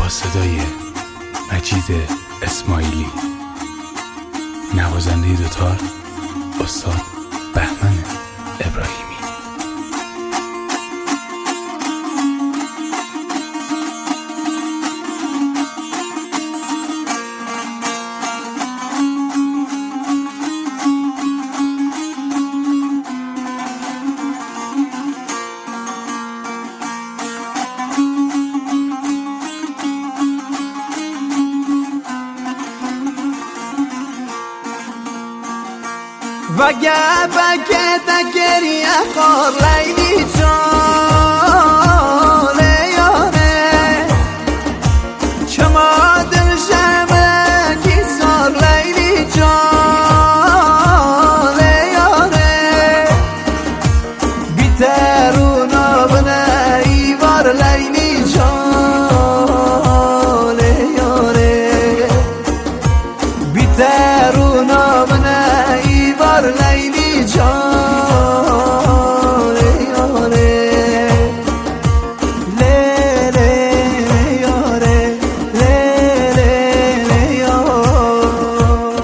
با صدای مجید اسماعیلی، نوازنده دوتار استاد بهمن ابراهیمی. وگه بگه دگریه خور لیلی جان یاره چما دل شمه کی سار لیلی جان یاره بیترونا بنه ایوار لیلی جان یاره بیترونا بنه لیلی جان یاره لیلی یاره لیلی یاره.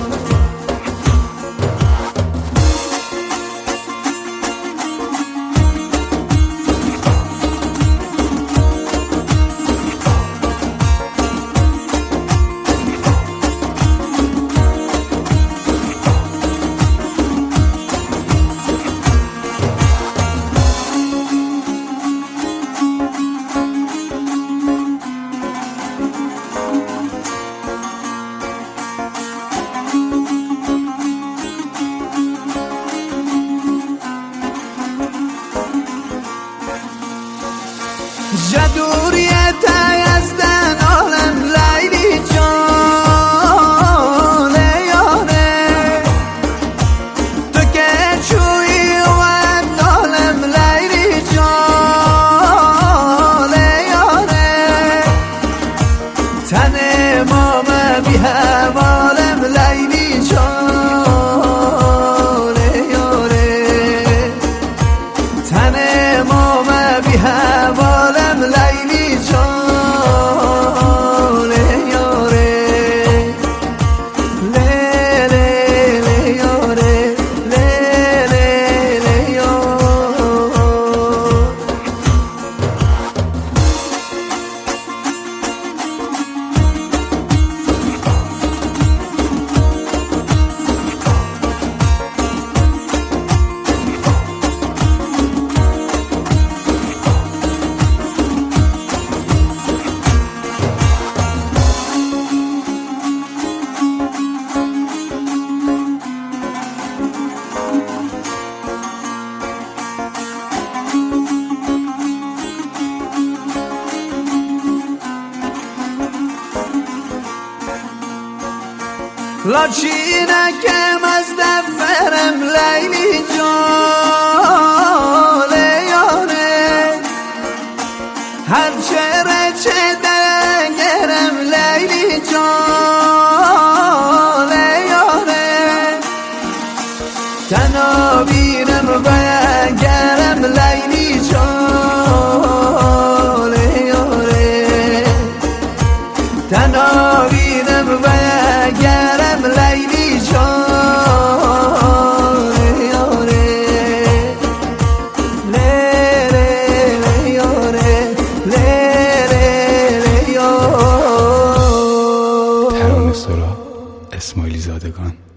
جدوریت یزدن عالم لیلی جان یاره تو که چوی و عالم لیلی جان یاره تن امام بی حوالم لیلی جان یاره تن امام بی حوالم لیلی جان یاره لیلی یاره لیلی یاره. لاچینکم از دفرم لیلی جان یاره هر چره چه دگرم لیلی جان یاره تنابینم بگرم لیلی جان یاره تنابینم بگرم لیلی جان یاره لیلی یاره لیلی یاره. ترانه سرا اسماعیلی زادگان.